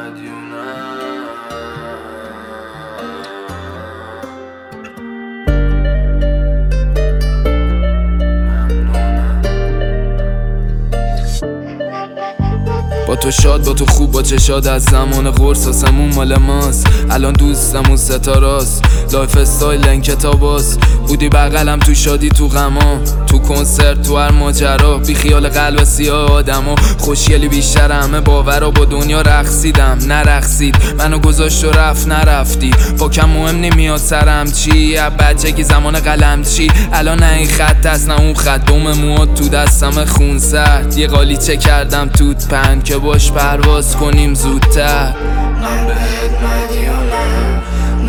با تو شاد، با تو خوب، با چشاد از زمان قرص آسمون مال ماست. الان دوستمون ستاراست، لایف استایل کتاباست. بودی بغلم تو شادی تو غما، تو کنسرت تو هر ماجرا، بی خیال قلب سیاه آدما. خوشگلی بیشتر همه باورا، با دنیا رقصیدم نرقصید، منو گذاشت و رفت نرفتی. با کم مهم نمیاد سرم چی، بچگی زمان قلم چی. الان نه این خط است نه اون خط، دوم موات تو دستم خون سرد. یه قالیچه کردم توت پن که باش پرواز کنیم زودتر. من بهت مدیونم،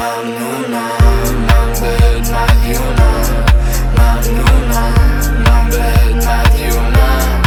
ممنونم. من بهت مدیونم، ممنونم. من بهت مدیونم،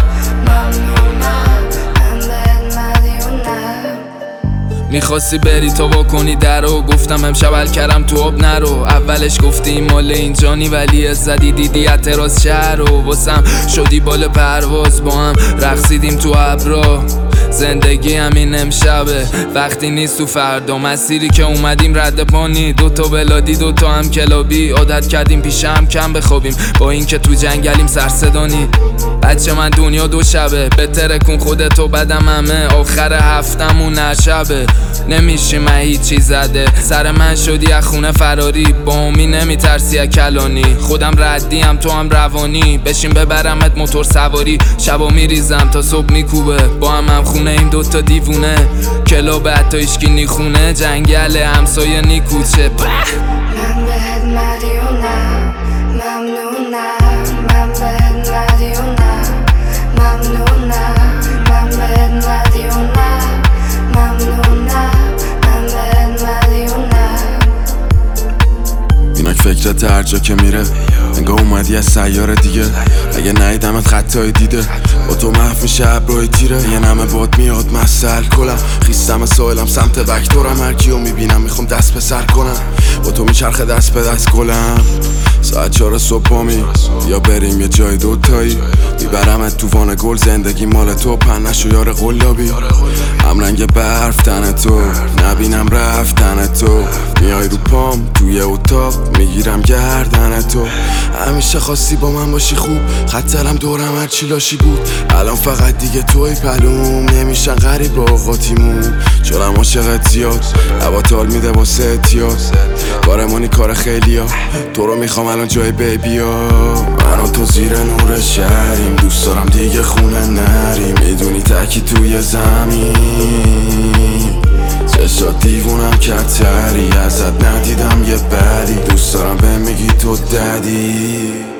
ممنونم. من بهت مدیونم. میخواستی بری تا وا کنی درو، گفتم امشب حل کردم تو آب نرو. اولش گفتی این مال اینجانی ولی زدی دیدی اعتراض شهر رو. واسم شدی بال پرواز، با هم رقصیدیم تو ابرا. زندگی همین امشبه، وقتی نیست تو فردا. مسیری که اومدیم رد پانی، دوتا بلادی دوتا هم کلابی. عادت کردیم پیش هم کم بخوابیم، با این که تو جنگلیم سرصدانی. بچه من دنیا دو شبه، بهتره کن خودتو بدم همه. آخر هفتمون نشبه، نمیشی من هیچی زده. سر من شدی از خونه فراری، با امی نمیترسی از کلانی. خودم ردیم تو هم روانی، بشین ببرمت موتور سواری. شبا میریزم تا صبح میکوبه، با هم خونه این دوتا دیوونه. کلاب حتی ایشکی نیخونه، جنگل همسایه نیکوچه. من بهت مدیونم، ممنونم. من بهت مدیونم، ممنونم. من بهت مدیونم، ممنونم. من بهت مدیونم. اینک فکرت هر جا که میره، انگاه اومدی از سیاره دیگه. اگه نیدمت خطای دیده، با تو محو میشه ابرای تیره. یه نمه باد میاد مسل کلم، خیستم سایلم سمت وکتورم. هر کیو میبینم میخوام دست به سر کنم، با تو میچرخه دست به دست گلم. ساعت 4 صبح پامی، یا بریم یه جای دوتایی. میبرمت تو وان گل، زندگی مال تو، پنش و یار قلابی. هم رنگ برف تن تو، نبینم رفتن تو. میای رو پام توی اتاق، میگیرم گردن تو. همیشه خواستی با من باشی خوب، خطرم دورم هرچی لاشی بود. الان فقط دیگه توی پلوم، نمیشن غریب آقاتیمون. چونم عاشقت زیاد، هوا تال میده واسه اتیاز. کارمونی کار خیلی ها، تو رو میخوام الان جای بیبی ها. من و تو زیر نور شهریم، دوست دارم دیگه خونه نریم. میدونی تکی توی زمین، چشات دیوونم کتری. ازت ندیدم یه بدی، دوست دارم به میگی تو ددی.